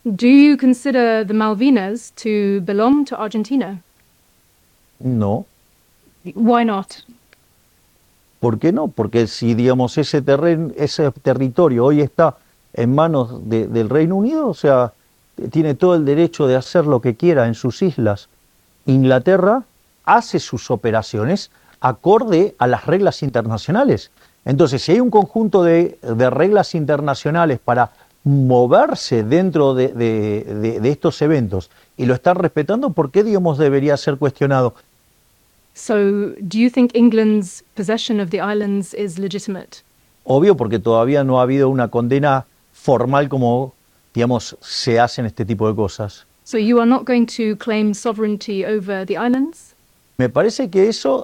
Do you consider the Malvinas to belong to Argentina? No. Why not? ¿Por qué no? Porque si, digamos, ese territorio hoy está en manos del Reino Unido, o sea, tiene todo el derecho de hacer lo que quiera en sus islas. Inglaterra hace sus operaciones acorde a las reglas internacionales. Entonces, si hay un conjunto de reglas internacionales para moverse dentro de estos eventos y lo están respetando, ¿por qué, digamos, debería ser cuestionado? So, do you think England's possession of the islands is legitimate? Obvio, porque todavía no ha habido una condena formal como, digamos, se hacen este tipo de cosas. So you are not going to claim sovereignty over the islands? Me parece que eso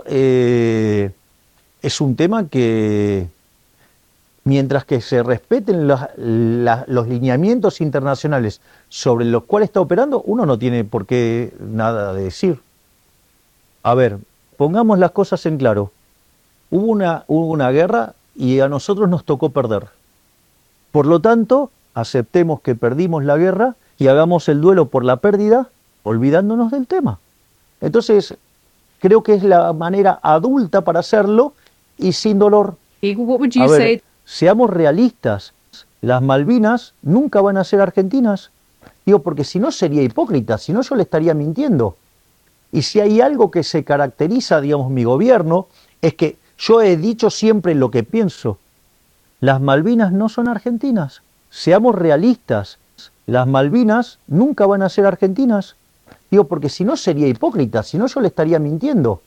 es un tema que, mientras que se respeten los lineamientos internacionales sobre los cuales está operando, uno no tiene por qué nada de decir. A ver, pongamos las cosas en claro. Hubo una guerra y a nosotros nos tocó perder. Por lo tanto, aceptemos que perdimos la guerra y hagamos el duelo por la pérdida, olvidándonos del tema. Entonces, creo que es la manera adulta para hacerlo y sin dolor. What would you A ver, say? seamos realistas. Las Malvinas nunca van a ser argentinas. Digo, porque si no sería hipócrita, si no yo le estaría mintiendo. Y si hay algo que se caracteriza, digamos, mi gobierno, es que yo he dicho siempre lo que pienso. Las Malvinas no son argentinas. Seamos realistas. Las Malvinas nunca van a ser argentinas. Digo, porque si no sería hipócrita, si no yo le estaría mintiendo.